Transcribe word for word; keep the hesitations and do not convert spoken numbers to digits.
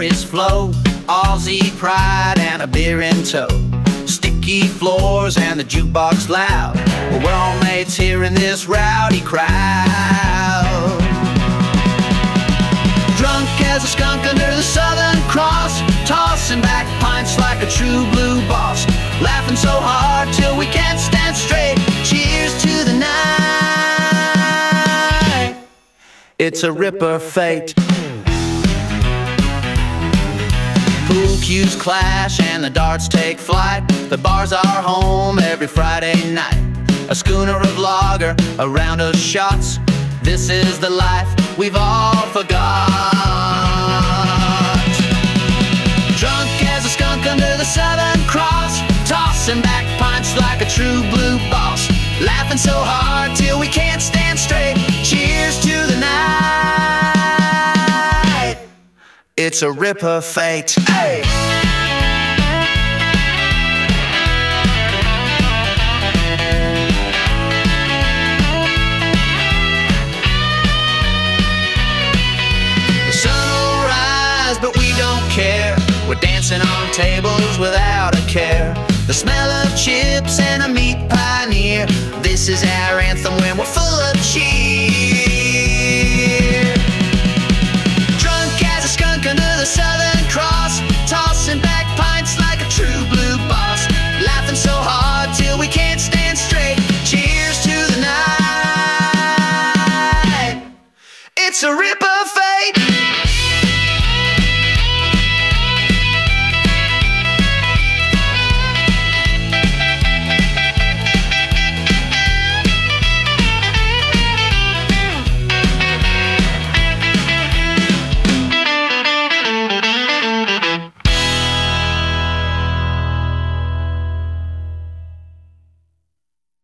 glorious flow, Aussie pride and a beer in tow. Sticky floors and the jukebox loud, well, we're all mates here in this rowdy crowd. Drunk as a skunk under the Southern Cross, tossing back pints like a true blue boss, laughing so hard till we can't stand straight. Cheers to the night, it's a ripper fate. Pool cues clash and the darts take flight. The bars are home every Friday night. A schooner of lager, a round of shots. This is the life we've all forgot. Drunk as a skunk under the Southern Cross, tossing back pints like a true blue boss, laughing so hard till we can't stand straight. Cheers to the night, it's a ripper fate. Hey! The sun will rise, but we don't care. We're dancing on tables without a care. The smell of chips and a meat pie near. This is our anthem when we're full